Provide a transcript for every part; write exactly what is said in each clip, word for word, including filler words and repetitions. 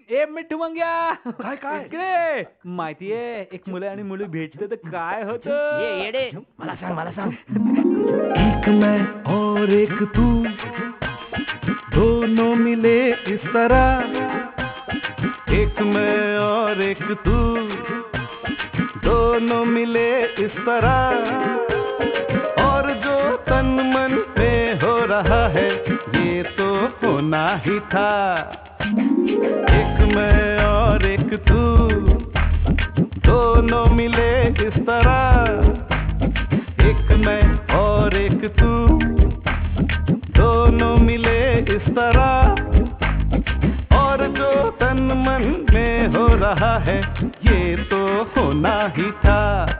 ए मिठू मंग्या, काय काय इकडे माहितीये एक मुलं आणि मुली भेटले तर काय होत? ये येडे, मला सांग मला सांग. एक मैं और एक तू, दोनों मिले इस तरह. एक मैं और एक तू, दोनों मिले इस तरह. और जो तन मन में हो रहा है ये तो होना ही था. एक मैं और एक तू, दोनों मिले इस तरह. एक मैं और एक तू, दोनों मिले इस तरह. और जो तन मन में हो रहा है ये तो होना ही था.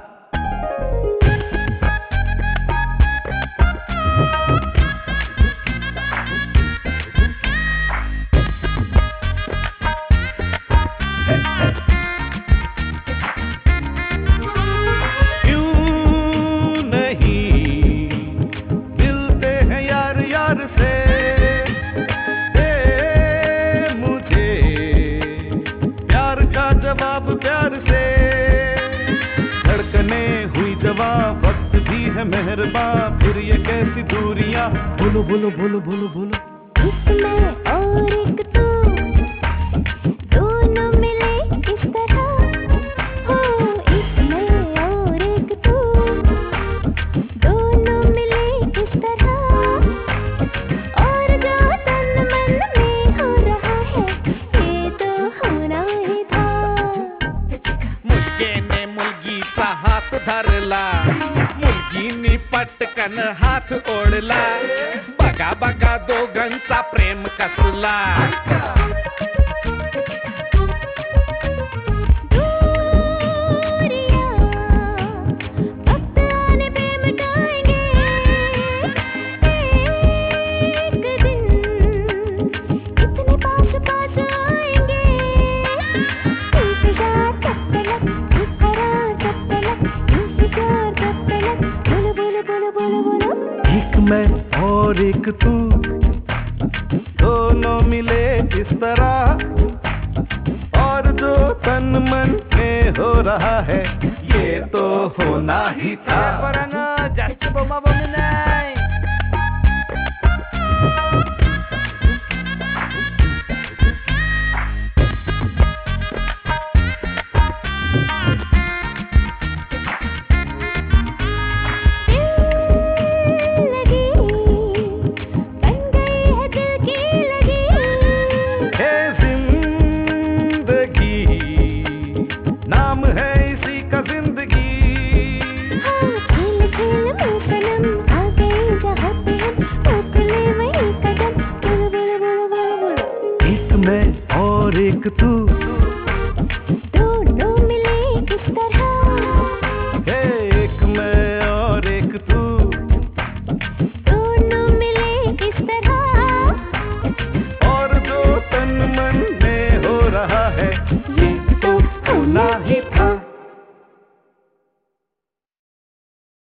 मेहरबान फिर ये कैसी दूरियां. बोलो बोलो बोलो बोलो बोलो. एक मैं और एक तू, दोनों मिले इस तरह. हो एक मैं और एक तू, दोनों मिले इस तरह. और जो तन मन में हो रहा है ये तो होना ही था. मुलगेने मुलगीचा हात धरला, मुलगीनी पटकन हात ओढला. बघा बघा दोघांचा प्रेम कसला. एक मैं और एक तू, दोनों मिले इस तरह. और जो तन मन में हो रहा है ये तो होना ही था. जास्त बोमा बोमी नाही.